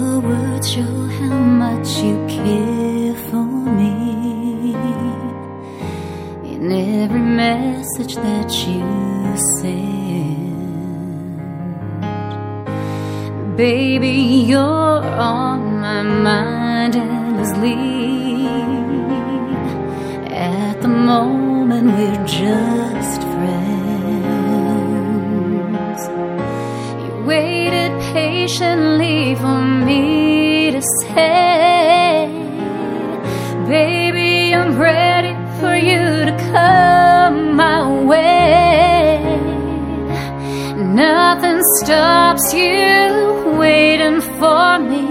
your words show how much you care for me. In every message that you send, baby, you're on my mind endlessly. At the moment we're just friends. You waited patiently for me to say, baby, I'm ready for you to come my way. Nothing stops you waiting for me.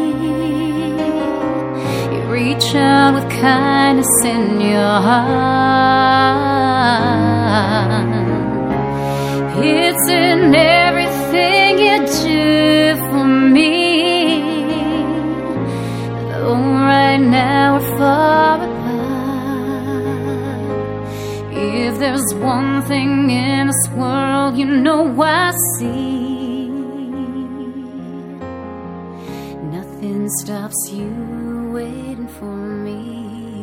You reach out with kindness in your heart. It's in everything you do for me. Though right now we're far apart, if there's one thing in this world you know I see, nothing stops you waiting for me.